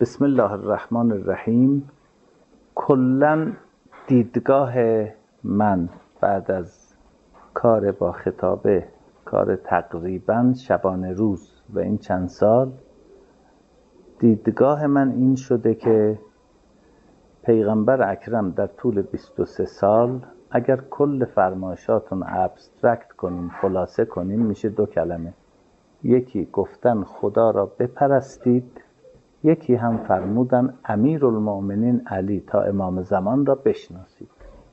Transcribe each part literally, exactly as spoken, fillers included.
بسم الله الرحمن الرحیم. کلاً دیدگاه من بعد از کار با خطابه، کار تقریباً شبانه روز و این چند سال، دیدگاه من این شده که پیغمبر اکرم در طول بیست و سه سال اگر کل فرمایشاتون ابسترکت کنیم، خلاصه کنیم، میشه دو کلمه. یکی گفتن خدا را بپرستید، یکی هم فرمودن امیرالمؤمنین علی تا امام زمان را بشناسید.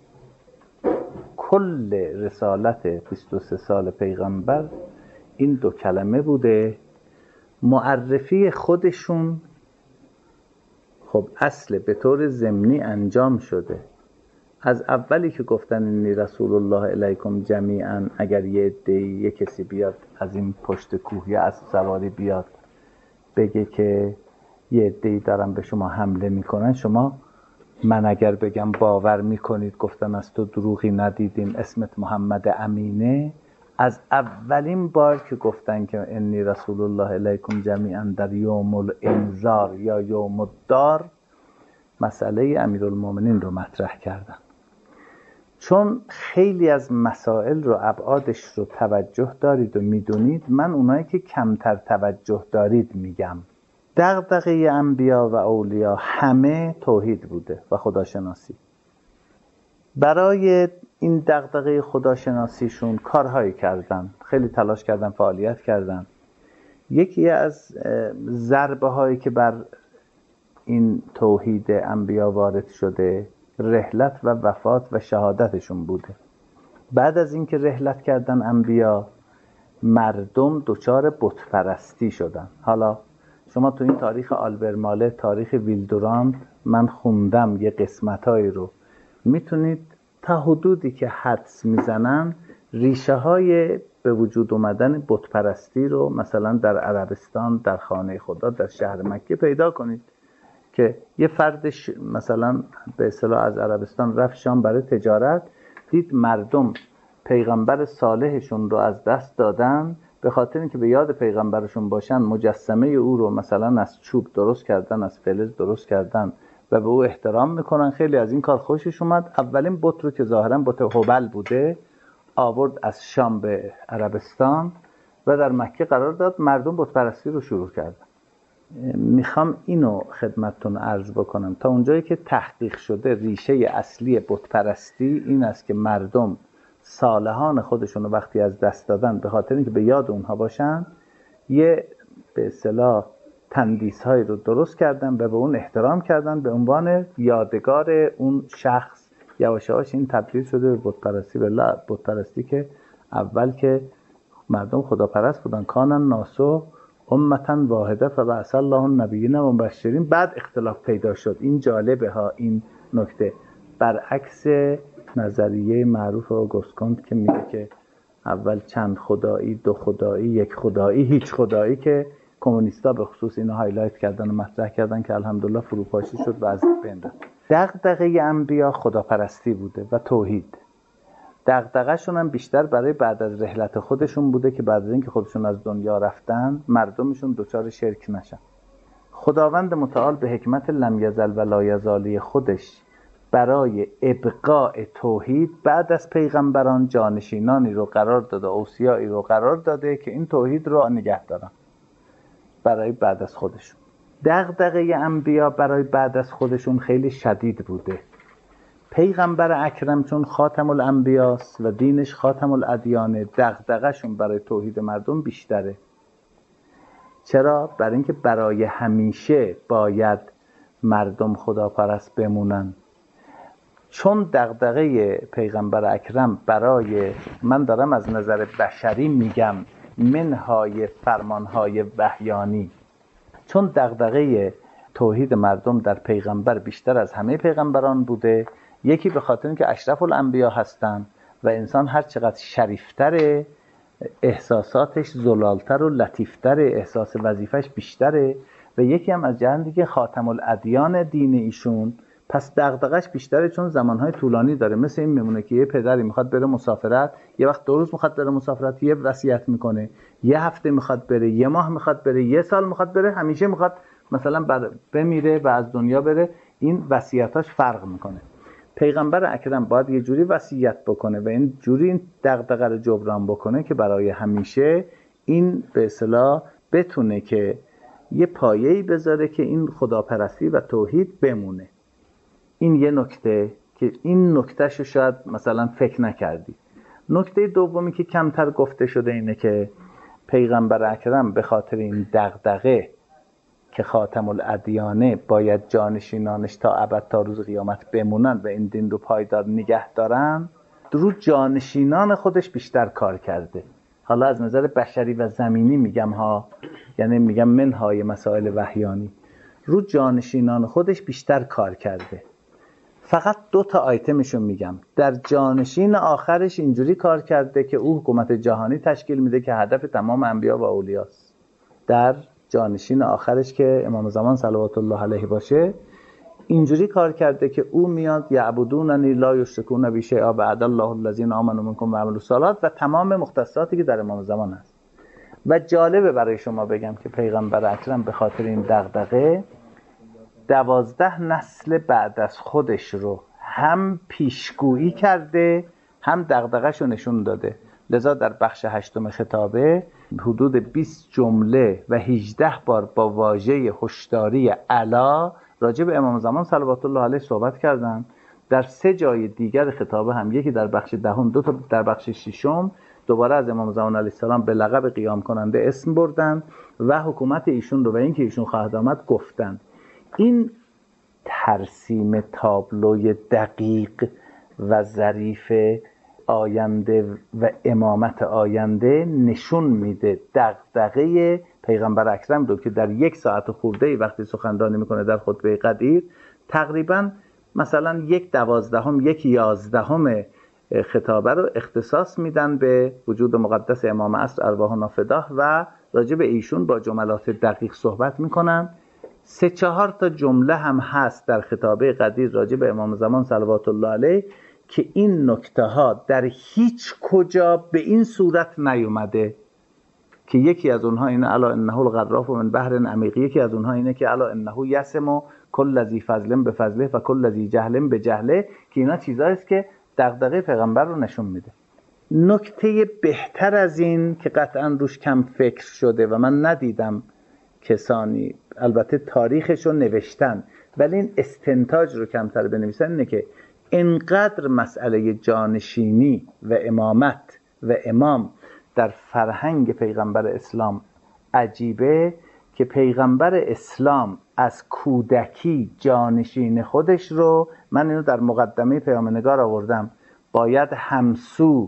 کل رسالت بیست و سه سال پیغمبر این دو کلمه بوده. معرفی خودشون خب اصل به طور ضمنی انجام شده. از اولی که گفتن انی رسول الله الیکم جمیعا، اگر یه عده‌ای یه کسی بیاد از این پشت کوه یا از سواری بیاد بگه که یه عده‌ای دارن به شما حمله میکنن، شما من اگر بگم باور میکنید گفتن از تو دروغی ندیدیم، اسمت محمد امینه، از اولین بار که گفتن که انی رسول الله الیکم جمیعا در یوم الانذار یا یوم الدار مسئله امیرالمؤمنین رو مطرح کردن. چون خیلی از مسائل رو ابعادش رو توجه دارید و میدونید، من اونایی که کمتر توجه دارید میگم. دغدغه انبیا و اولیا همه توحید بوده و خداشناسی. برای این دغدغه خداشناسیشون کارهایی کردن، خیلی تلاش کردن، فعالیت کردن. یکی از ضربه هایی که بر این توحید انبیا وارد شده رحلت و وفات و شهادتشون بوده. بعد از اینکه رحلت کردن انبیا، مردم دچار بت پرستی شدن. حالا شما تو این تاریخ آلبرماله، تاریخ ویلدوراند، من خوندم یه قسمتایی رو، میتونید تا حدودی که حدس میزنن ریشه های به وجود اومدن بت پرستی رو مثلا در عربستان، در خانه خدا، در شهر مکه پیدا کنید که یه فردش مثلا به اصطلاح از عربستان رفت شام برای تجارت، دید مردم پیغمبر صالحشون رو از دست دادن، به خاطر اینکه به یاد پیغمبرشون باشن مجسمه او رو مثلا از چوب درست کردن، از فلز درست کردن و به او احترام میکنن. خیلی از این کار خوشش اومد. اولین بت رو که ظاهرا بت هبل بوده آورد از شام به عربستان و در مکه قرار داد. مردم بت پرستی رو شروع کردن. میخوام اینو خدمتتون عرض بکنم. تا اونجایی که تحقیق شده ریشه اصلی بت پرستی این است که مردم صالحان خودشون رو وقتی از دست دادن، به خاطر اینکه به یاد اونها باشن، یه به اصطلاح تندیس هایی رو درست کردن و به اون احترام کردن به عنوان یادگار اون شخص. یواش یواش این تبدیل شده به بت پرستی. بالله بت پرستی که اول که مردم خداپرست بودن، کانن ناسو امتا واحده فبعث الله النبیین و مبشرین، بعد اختلاف پیدا شد. این جالبه ها این نکته، برعکس نظریه معروف آگوست کونت که میگه که اول چند خدایی، دو خدایی، یک خدایی، هیچ خدایی، که کمونیستا به خصوص اینو هایلایت کردن و مطرح کردن که الحمدلله فروپاشی شد و از بین رفت. دغدغه انبیا خداپرستی بوده و توحید. دغدغه شون هم بیشتر برای بعد از رحلت خودشون بوده که بعد از اینکه خودشون از دنیا رفتن مردمشون دچار شرک نشن. خداوند متعال به حکمت لم یزل و لا یزالی خودش برای ابقاء توحید بعد از پیغمبران جانشینانی رو قرار داده، اوصیایی رو قرار داده که این توحید رو نگه دارن برای بعد از خودشون. دغدغه انبیا برای بعد از خودشون خیلی شدید بوده. پیغمبر اکرم چون خاتم الانبیاست و دینش خاتم الادیانه، دغدغه شون برای توحید مردم بیشتره. چرا؟ برای اینکه برای همیشه باید مردم خداپرست بمونن. چون دغدغه پیغمبر اکرم برای، من دارم از نظر بشری میگم، منهای فرمانهای وحیانی، چون دغدغه توحید مردم در پیغمبر بیشتر از همه پیغمبران بوده، یکی به خاطر اینکه اشرف الانبیا هستن و انسان هر چقدر شریفتره احساساتش زلالتر و لطیفتره، احساس وظیفش بیشتره، و یکی هم از جهت دیگه خاتم الادیان دین ایشون، پس دغدغش بیشتره چون زمانهای طولانی داره. مثل این میمونه که یه پدری میخواد بره مسافرت، یه وقت دو روز میخواد بره مسافرت، یه وصیت میکنه، یه هفته میخواد بره، یه ماه میخواد بره، یه سال میخواد بره، همیشه میخواد مثلا بر بمیره و از دنیا بره، این وصیتاش فرق میکنه. پیغمبر اکرم باید یه جوری وصیت بکنه و این جوری این دغدغه رو جبران بکنه که برای همیشه این به اصطلاح بتونه که یه پایه‌ای بذاره که این خداپرستی و توحید بمونه. این یه نکته که این نکتهشو شاید مثلا فکر نکردی. نکته دومی که کمتر گفته شده اینه که پیغمبر اکرم به خاطر این دغدغه که خاتم الادیانه باید جانشینانش تا ابد تا روز قیامت بمونن و این دین رو پایدار نگه دارن، رو جانشینان خودش بیشتر کار کرده. حالا از نظر بشری و زمینی میگم ها، یعنی میگم منهای مسائل وحیانی، رو جانشینان خودش بیشتر کار کرده. فقط دو تا آیتمشو میگم. در جانشین آخرش اینجوری کار کرده که او حکومت جهانی تشکیل میده که هدف تمام انبیا و اولیاست. در جانشین آخرش که امام زمان صلوات الله علیه باشه، اینجوری کار کرده که او میاد یعبدوننی لا یشرکون بی شیئا بعد الله الذین آمنوا منکم و عملوا الصالحات و تمام مختصاتی که در امام زمان هست. و جالبه برای شما بگم که پیغمبر اکرم به خاطر این دغدغه دوازده نسل بعد از خودش رو هم پیشگویی کرده هم دغدغه‌شو نشون داده. لذا در بخش هشتم خطابه حدود بیست جمله و هجده بار با واژه هشداری الا راجع به امام زمان صلوات الله علیه صحبت کردن. در سه جای دیگر خطابه هم، یکی در بخش دهم، دو تا در بخش ششم، دوباره از امام زمان علیه السلام به لقب قیام کننده اسم بردن و حکومت ایشون رو و اینکه ایشون خواهد آمد گفتن. این ترسیم تابلوی دقیق و ظریف آینده و امامت آینده نشون میده دغدغه پیغمبر اکرم رو که در یک ساعت خورده وقتی سخنرانی میکنه در خطبه قدیر تقریبا مثلا یک دوازدهم یک یازدهم خطابه رو اختصاص میدن به وجود مقدس امام عصر ارواحنا فداه و راجع به ایشون با جملات دقیق صحبت میکنن. سه چهار تا جمله هم هست در خطابه قدیر راجع به امام زمان صلوات الله علیه که این نکته ها در هیچ کجا به این صورت نیومده، که یکی از اونها اینه الا انه الغراف من بحر عمیق، یکی از اونها اینه که الا انه یسم کل ذی فضل به فضله و کل ذی جهل به جهله، که اینا چیزایی است که دغدغه پیغمبر رو نشون میده. نکته بهتر از این که قطعا روش کم فکر شده و من ندیدم کسانی، البته تاریخش رو نوشتن ولی این استنتاج رو کمتر بنویسن، اینه که اینقدر مسئله جانشینی و امامت و امام در فرهنگ پیغمبر اسلام عجیبه که پیغمبر اسلام از کودکی جانشین خودش رو، من اینو در مقدمه پیام‌نگار آوردم، باید همسو،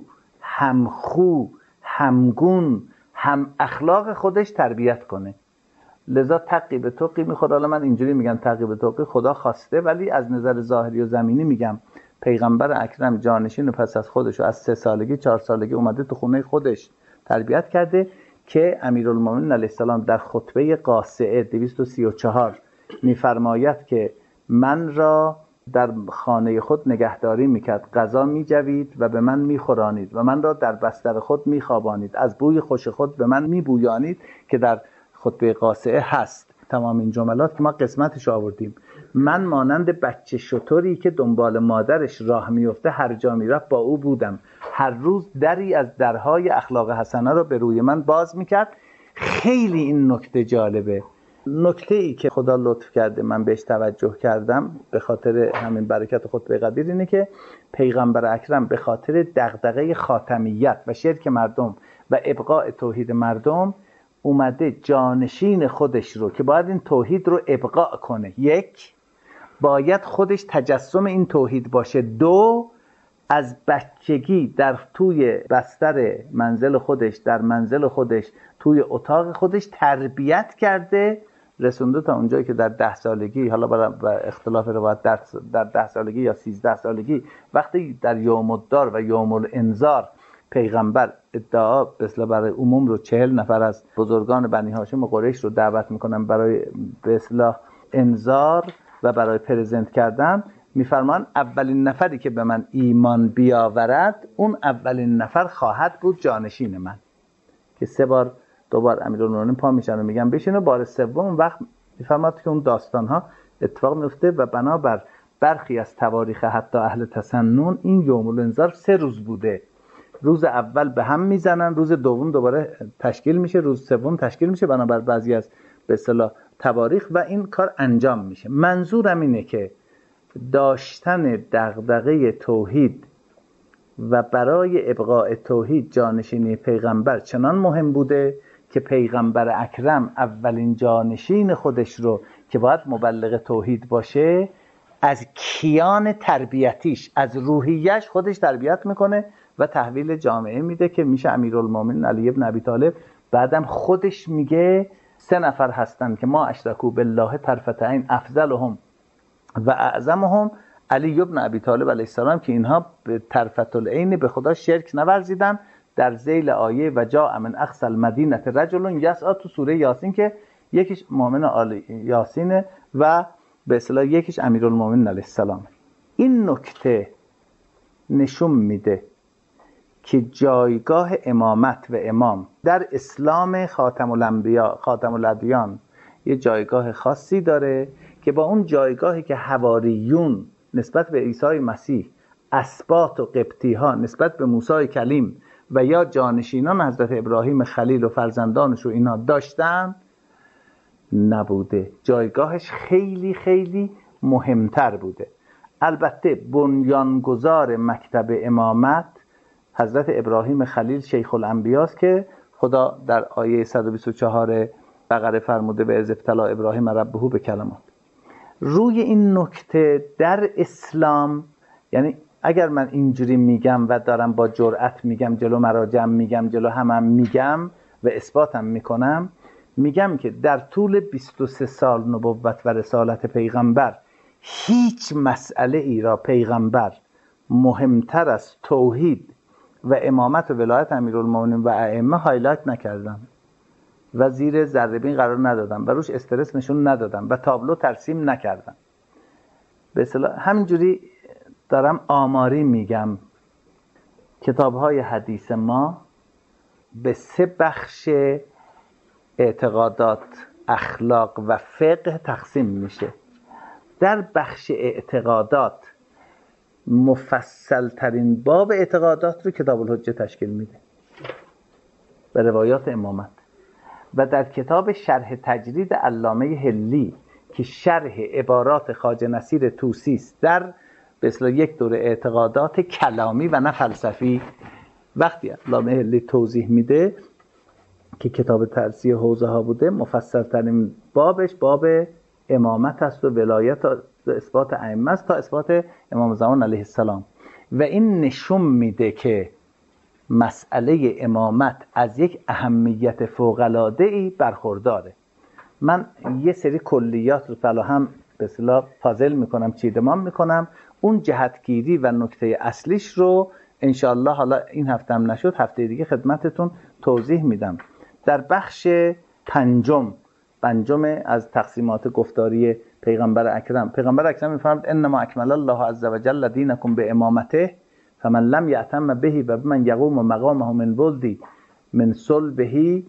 همخو، همگون، هم اخلاق خودش تربیت کنه. لذا تقی به توقی میخواد. حالا من اینجوری میگم تقی به توقی خدا خواسته، ولی از نظر ظاهری و زمینی میگم پیغمبر اکرم جانشین پس از خودش رو از سه سالگی چهار سالگی اومده تو خونه خودش تربیت کرده که امیرالمومنین علیه السلام در خطبه قاصعه دویست و سی و چهار میفرماید که من را در خانه خود نگهداری میکرد، غذا میجوید و به من میخورانید و من را در بستر خود میخوابانید، از بوی خوش خود به من میبویانید که در خطبه قاصعه هست. تمام این جملات که ما قسمتش آوردیم. من مانند بچه شتری که دنبال مادرش راه میفته هر جا میرفت با او بودم، هر روز دری از درهای اخلاق حسنه رو به روی من باز میکرد. خیلی این نکته جالبه. نکته ای که خدا لطف کرده من بهش توجه کردم به خاطر همین برکت خطبه قدیر اینه که پیغمبر اکرم به خاطر دغدغه خاتمیت و شرک مردم و ابقاء توحید مردم اومده جانشین خودش رو که باید این توحید رو ابقاء کنه، یک باید خودش تجسم این توحید باشه، دو از بچگی در توی بستر منزل خودش، در منزل خودش، توی اتاق خودش تربیت کرده، رسونده تا اونجایی که در ده سالگی، حالا برای اختلاف روایت در در ده سالگی یا سیزده سالگی، وقتی در یوم الدار و یوم الانذار پیغمبر ادعا مثلا برای عموم رو چهل نفر از بزرگان بنی هاشم و قریش رو دعوت میکنن برای به اصطلاح انذار و برای پرزنت کردن، میفرمان اولین نفری که به من ایمان بیاورد اون اولین نفر خواهد بود جانشین من. که سه بار دوبار امیرالمومنین پا میشن و میگن بشین و بار سوم وقت میفرماد که اون داستان ها اتفاق میفته و بنابر برخی از تواریخ حتی اهل تسنن این یوم الانذار سه روز بوده. روز اول به هم میزنن، روز دوم دوباره تشکیل میشه، روز سوم تشکیل میشه بنابر بعضی از به اصطلاح تواریخ و این کار انجام میشه. منظورم اینه که داشتن دغدغه توحید و برای ابقاء توحید جانشینی پیغمبر چنان مهم بوده که پیغمبر اکرم اولین جانشین خودش رو که باید مبلغ توحید باشه از کیان تربیتیش، از روحیش خودش تربیت میکنه و تحویل جامعه میده که میشه امیرالمومنین علی ابن ابی طالب. بعدم خودش میگه سه نفر هستن که ما اشرکوا بالله طرفت عین افضلهم و اعظمهم علی ابن ابی طالب علیه السلام که اینها به طرفت العین به خدا شرک نورزیدن. در ذیل آیه و جاء من اقصی المدینه رجل یسعی تو سوره یاسین که یکیش مؤمن آل یاسینه و به اصطلاح یکیش امیرالمومنین علیه السلام. این نکته نشون میده که جایگاه امامت و امام در اسلام خاتم الانبیا خاتم الادیان یه جایگاه خاصی داره که با اون جایگاهی که حواریون نسبت به عیسی مسیح، اسباط و قبطی ها نسبت به موسی کلیم و یا جانشینان حضرت ابراهیم خلیل و فرزندانش و اینا داشتن نبوده. جایگاهش خیلی خیلی مهمتر بوده. البته بنیانگذار مکتب امامت حضرت ابراهیم خلیل شیخ الانبیاست که خدا در آیه صد و بیست و چهار بقره فرموده به اذ ابتلی ابراهیم ربه به کلمات. روی این نکته در اسلام، یعنی اگر من اینجوری میگم و دارم با جرأت میگم، جلو مراجع میگم، جلو همم میگم و اثباتم میکنم، میگم که در طول بیست و سه سال نبوت و رسالت پیغمبر هیچ مسئله ای را پیغمبر مهمتر از توحید و امامت و ولایت امیرالمومنین و ائمه هایلایت نکردم و زیر ذره بین قرار ندادم و روش استرس نشون ندادم و تابلو ترسیم نکردم. به اصطلاح همینجوری دارم آماری میگم. کتاب‌های حدیث ما به سه بخش اعتقادات، اخلاق و فقه تقسیم میشه. در بخش اعتقادات مفصل ترین باب اعتقادات رو کتاب الحجه تشکیل میده به روایات امامت و در کتاب شرح تجرید علامه حلی که شرح عبارات خواجه نصیر طوسی است در به اصطلاح یک دوره اعتقادات کلامی و نه فلسفی، وقتی علامه حلی توضیح میده که کتاب ترسیه حوزه ها بوده، مفصل ترین بابش باب امامت است و ولایت و اثبات ائمه است تا اثبات امام زمان علیه السلام و این نشون میده که مسئله امامت از یک اهمیت فوق‌العاده‌ای برخورداره. من یه سری کلیات رو فراهم به اصطلاح پازل میکنم، چیدمان میکنم، اون جهتگیری و نکته اصلیش رو انشاءالله حالا این هفته هم نشد هفته دیگه خدمتتون توضیح میدم. در بخش پنجم پنجم از تقسیمات گفتاری پیغمبر اکرم، پیغمبر اکرم میفرماد انما اکمل الله عز وجل دینکم به امامته فمن لم یأتم بهی و بمن یقوم مقامه من ولدی من صلبه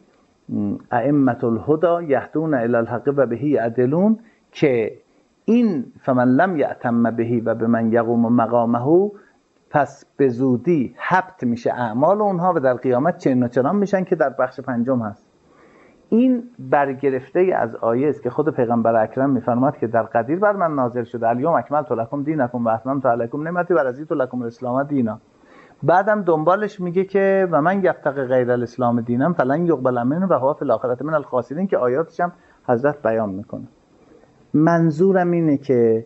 ائمه الهدى یهدون الی الحق و بهی یعدلون، که این فمن لم یأتم بهی و بمن یقوم مقامه پس به زودی حبط میشه اعمال اونها و در قیامت چنین و چنان میشن که در بخش پنجم هست. این برگرفته از آیه است که خود پیغمبر اکرم میفرماد که در قدیر بر من نازل شده الیوم اکملت لکم دینکم و اتممت علیکم نعمتی و رضیت لکم الاسلام دینا. بعدم دنبالش میگه که و من یبتغی غیر الاسلام دینا فلن یقبل منه و هو فی الاخره من الخاسرین، که آیاتش هم حضرت بیان میکنه. منظورم اینه که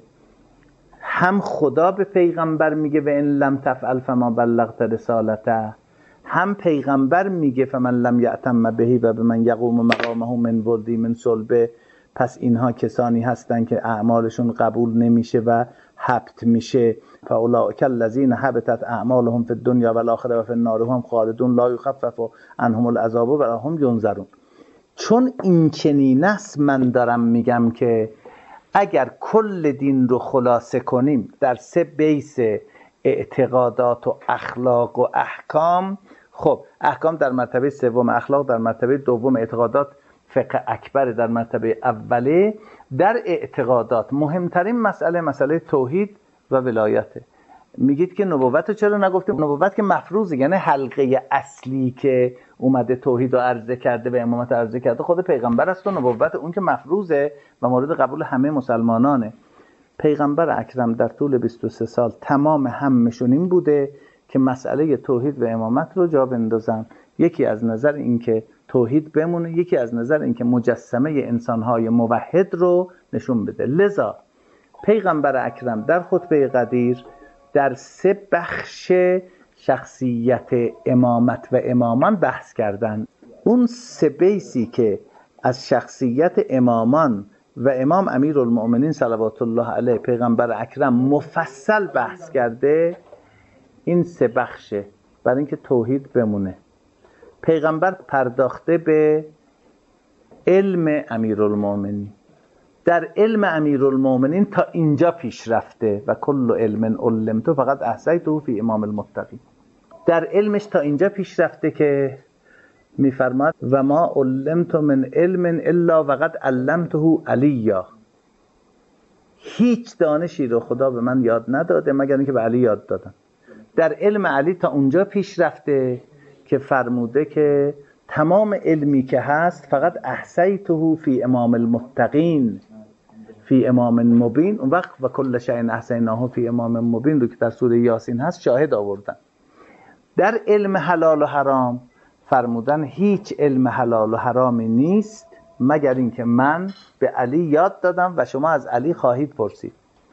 هم خدا به پیغمبر میگه و ان لم تفعل فما بلغت رسالته، هم پیغمبر میگه فمن لم یأتم بهی و بمن یقوم مقامه من ولدی من صلبه، پس اینها کسانی هستن که اعمالشون قبول نمیشه و حبط میشه. فاولئک الذین حبطت اعمالهم فی الدنیا و الاخره و فی النار هم خالدون لا یخفف عنهم العذاب و هم ینظرون. چون این چنین است من دارم میگم که اگر کل دین رو خلاصه کنیم در سه بیس اعتقادات و اخلاق و احکام، خب احکام در مرتبه سوم، اخلاق در مرتبه دوم، اعتقادات فقه اکبر در مرتبه اوله در اعتقادات مهمترین مسئله مسئله توحید و ولایته. میگید که نبوت چرا نگفتیم؟ نبوت که مفروضه، یعنی حلقه اصلی که اومده توحید رو عرضه کرده و امامت عرضه کرده خود پیغمبر است و نبوت اون که مفروضه و مورد قبول همه مسلمانانه. پیغمبر اکرم در طول بیست و سه سال تمام همشون این بوده که مسئله توحید و امامت رو جا بندازن، یکی از نظر اینکه توحید بمونه، یکی از نظر اینکه مجسمه انسانهای موحد رو نشون بده. لذا پیغمبر اکرم در خطبه قدیر در سه بخش شخصیت امامت و امامان بحث کردن. اون سه بیسی که از شخصیت امامان و امام امیرالمؤمنین صلوات الله علیه پیغمبر اکرم مفصل بحث کرده، این سه بخشه برای اینکه توحید بمونه. پیغمبر پرداخته به علم امیرالمؤمنین، در علم امیرالمؤمنین تا اینجا پیش رفته و کل علم علمته فقط احصیته فی امام المتقین. در علمش تا اینجا پیش رفته که میفرماد و ما علمت من علم الا وقد علمته علیا، هیچ دانشی رو خدا به من یاد نداده مگر اینکه به علی یاد دادم. در علم علی تا اونجا پیش رفته که فرموده که تمام علمی که هست فقط احصیته فی امام المتقین فی امام مبین. اون وقت و کل شیء احصیناه فی امام مبین رو که در سوره یاسین هست شاهد آوردن. در علم حلال و حرام فرمودن هیچ علم حلال و حرامی نیست مگر اینکه من به علی یاد دادم و شما از علی خواهید پرسید.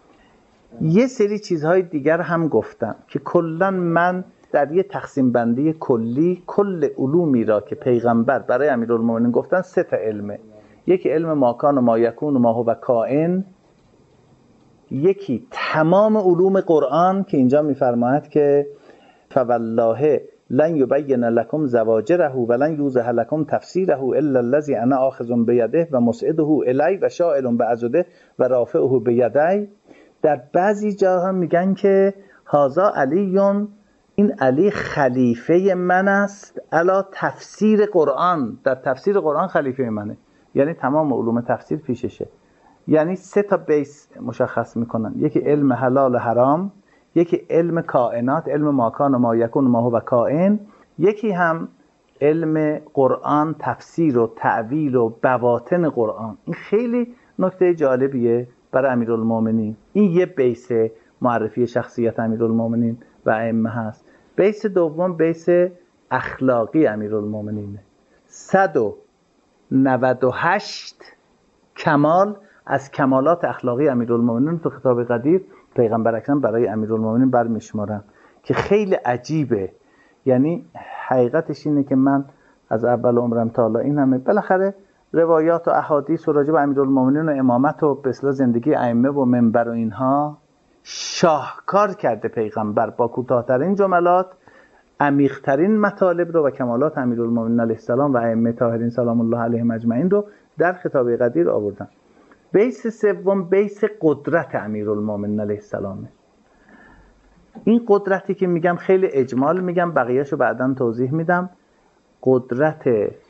یه سری چیزهای دیگر هم گفتم که کلا من در یه تقسیم بندی کلی کل علومی را که پیغمبر برای امیرالمومنین گفتن سه تا علمه. یکی علم ماکان و ما یکون و ما هو کائن، یکی تمام علوم قرآن که اینجا میفرماید که فوالله لن یبین لکم زواجره ولن یوضح لکم تفسیره الا الذی انا آخذ بیده و مسعده الی و شائل بعضده و رافعه بیدی. در بعضی جاها میگن که هذا علیون، این علی خلیفه من است الا تفسیر قرآن، در تفسیر قرآن خلیفه منه، یعنی تمام علوم تفسیر پیششه. یعنی سه تا بیس مشخص میکنن، یکی علم حلال و حرام، یکی علم کائنات، علم ماکان و ما یکون و ما هو کائن، یکی هم علم قرآن، تفسیر و تعویل و بواطن قرآن. این خیلی نکته جالبیه برای امیرالمومنین. این یه بیس معرفی شخصیت امیرالمومنین و ائمه هست. بیس دوم بیس اخلاقی امیرالمومنینه. صد و نود و هشت کمال از کمالات اخلاقی امیرالمومنین تو خطاب قدیر پیغمبر اکرم برای امیرالمومنین برمیشمارن که خیلی عجیبه. یعنی حقیقتش اینه که من از اول عمرم تا حالا این همه بالاخره روایات و احادیث و راجع به امیرالمومنین و امامت و به اصطلاح زندگی ائمه و منبر و اینها شاهکار کرده پیغمبر با کوتاه‌ترین جملات عمیق‌ترین مطالب رو و کمالات امیرالمومنین علیه السلام و ائمه طاهرین سلام الله علیهم اجمعین رو در خطاب قدیر آوردن. بیس سوم بیس قدرت امیرالمومنین علیه السلام. این قدرتی که میگم خیلی اجمال میگم، بقیه‌شو بعداً توضیح میدم. قدرت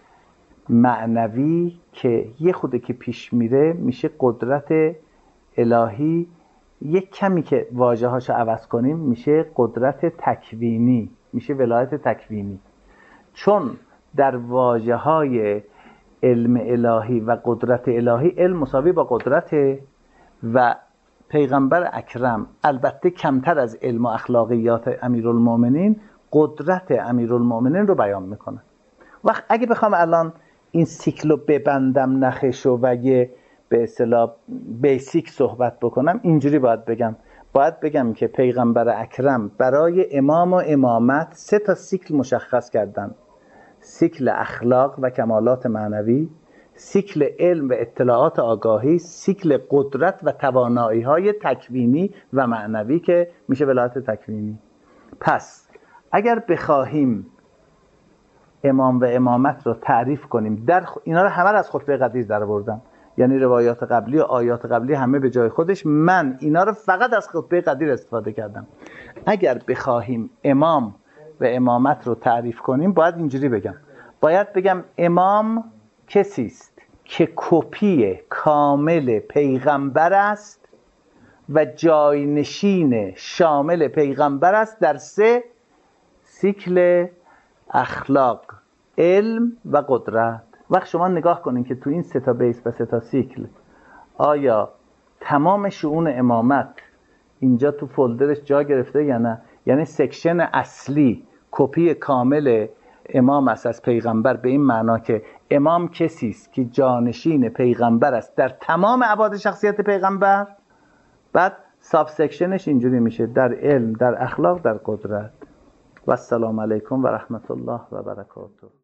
معنوی که یه خوده که پیش میره میشه قدرت الهی، یک کمی که واژه هاشو عوض کنیم میشه قدرت تکوینی، میشه ولایت تکوینی. چون در واژه های علم الهی و قدرت الهی علم مساوی با قدرت و پیغمبر اکرم البته کمتر از علم و اخلاقیات امیرالمومنین قدرت امیرالمومنین رو بیان میکنه. وقت اگه بخوام الان این سیکل رو ببندم نخشو و یه به اصطلاح بیسیک صحبت بکنم اینجوری باید بگم باید بگم که پیغمبر اکرم برای امام و امامت سه تا سیکل مشخص کردن: سیکل اخلاق و کمالات معنوی، سیکل علم و اطلاعات آگاهی، سیکل قدرت و توانایی های تکوینی و معنوی که میشه ولایت تکوینی. پس اگر بخواهیم امام و امامت رو تعریف کنیم، در خ... اینا رو همه رو از خطبه قدیر در آوردم، یعنی روایات قبلی و آیات قبلی همه به جای خودش، من اینا رو فقط از خطبه قدیر استفاده کردم. اگر بخواهیم امام و امامت رو تعریف کنیم باید اینجوری بگم، باید بگم امام کسی است که کپی کامل پیغمبر است و جاینشین شامل پیغمبر است در سه سیکل اخلاق، علم و قدرت. وقت شما نگاه کنین که تو این سه تا بیس و سه تا سیکل آیا تمام شؤون امامت اینجا تو فولدرش جا گرفته یا نه؟ یعنی سکشن اصلی کپی کامل امام است از پیغمبر، به این معنا که امام کسی است که جانشین پیغمبر است در تمام ابعاد شخصیت پیغمبر. بعد ساب سکشنش اینجوری میشه در علم، در اخلاق، در قدرت. و السلام علیکم و رحمت الله و برکاته.